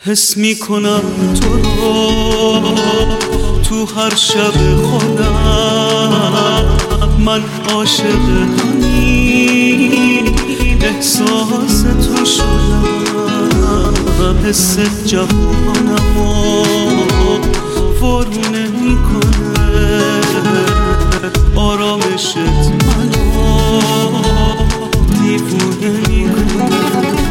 حس میکنم تو رو تو هر شب خودم، من عاشق همین احساس تو شدم. حس جهانمو فرونه میکنه، آرامشت منو دیوونه میکنه.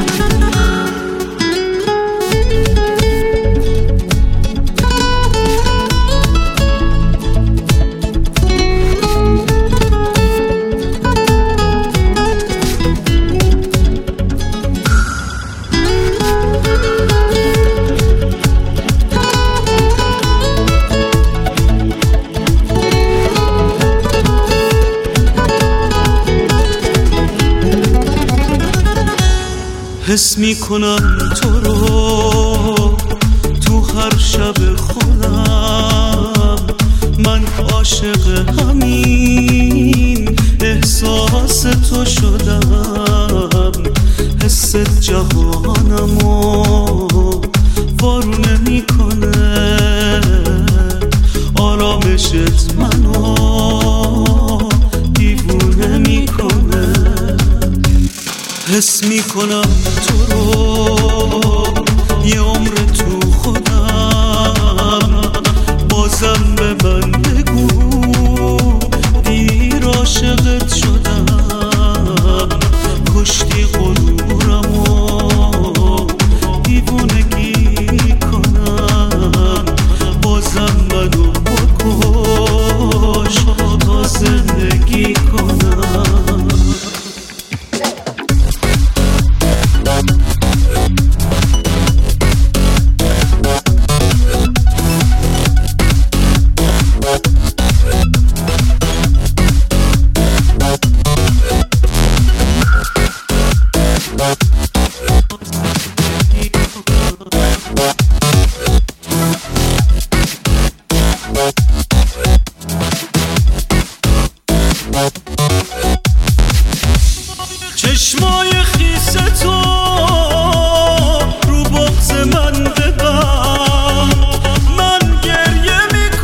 حس میکنم تو رو تو هر شب خودم، من عاشق همین احساس تو شدم. حس جهانمو وارونه میکنه، آرامشت منو دیوونه میکنه. حس میکنم تو رو یه عمر تو خودم، بازم به من بگو دیر عاشقت شدم. کشتی غرورمو دیوونگی کنم، بازم منو بکش تا زندگی کنم. چشمای خیس تو رو بغض من ببند، من گریه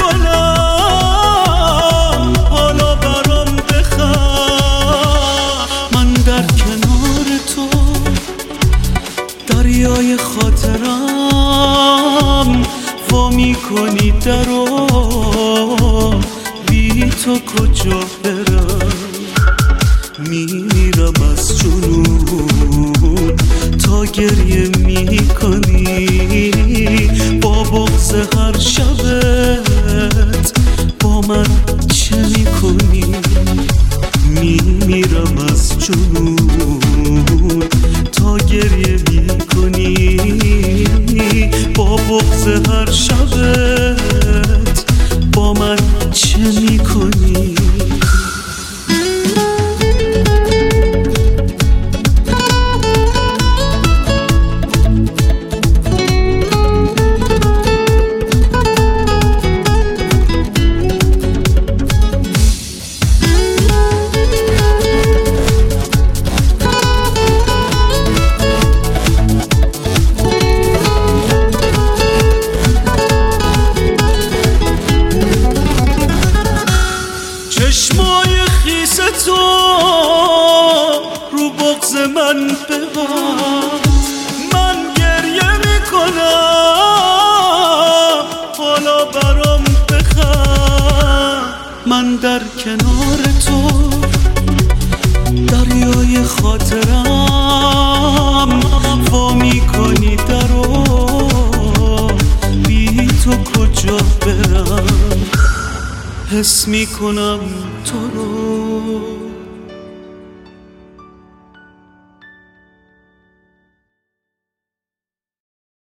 میکنم حالا برام بخند. من در کنار تو دریای خاطرم، وا میکنی درو بی تو کجا برم. میمیرم از جنون تا گریه میکنی، با بغض هر شبت با من چه میکنی. میمیرم از جنون تا گریه میکنی، با بغض هر شبت با من چه میکنی. چشمای خیس تو رو بغض من ببند، من گریه میکنم حالا برام بخند. من در کنار تو دریای خاطرم، وا میکنی درو بی تو کجا برم. حس میکنم تو رو